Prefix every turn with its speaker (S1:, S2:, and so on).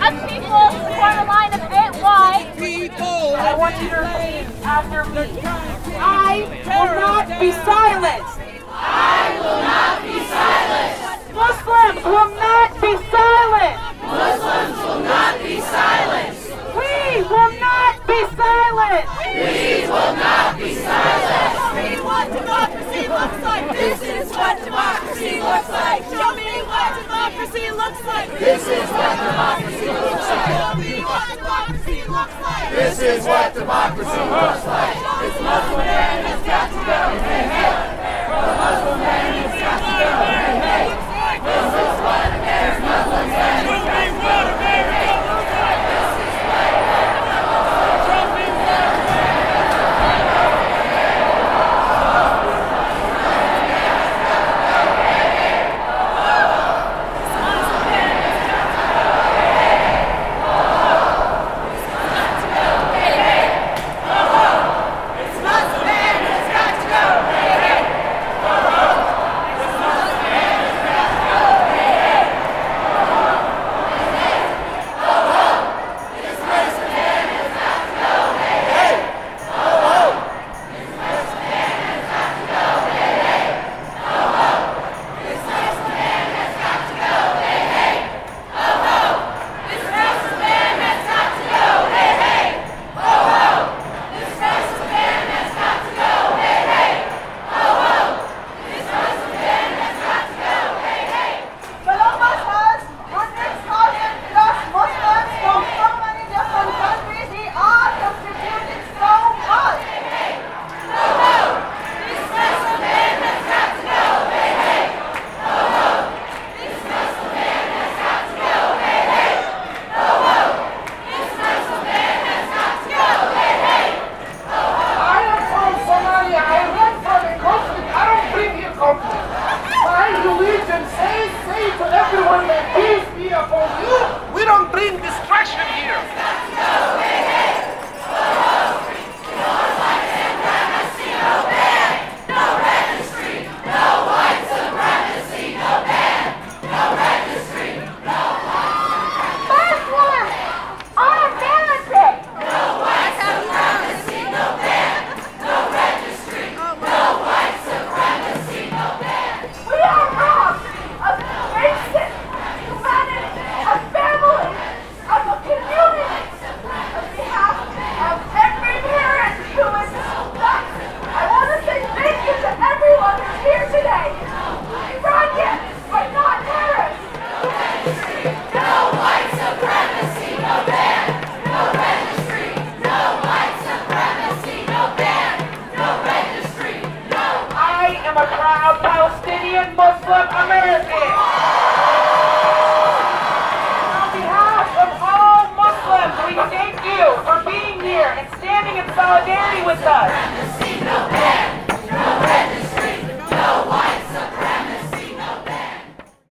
S1: as people who form a line of 8 wide.
S2: I want you to repeat after me. I will not be silenced.
S3: I will not be silenced.
S2: Muslims will not be silenced.
S3: Muslims will not be silenced.
S2: We will not be silenced.
S3: We will not be silenced.
S1: Show me what democracy looks like. This is what democracy looks like. Show me what democracy looks like.
S3: This is what democracy looks like.
S1: Show me what democracy looks like.
S3: This is what democracy looks like. This Muslim man has got to go. Hey, hey. The Muslim man has got to go. Hey, hey. This is what this Muslim man has got to go.
S2: I'm a proud Palestinian Muslim American.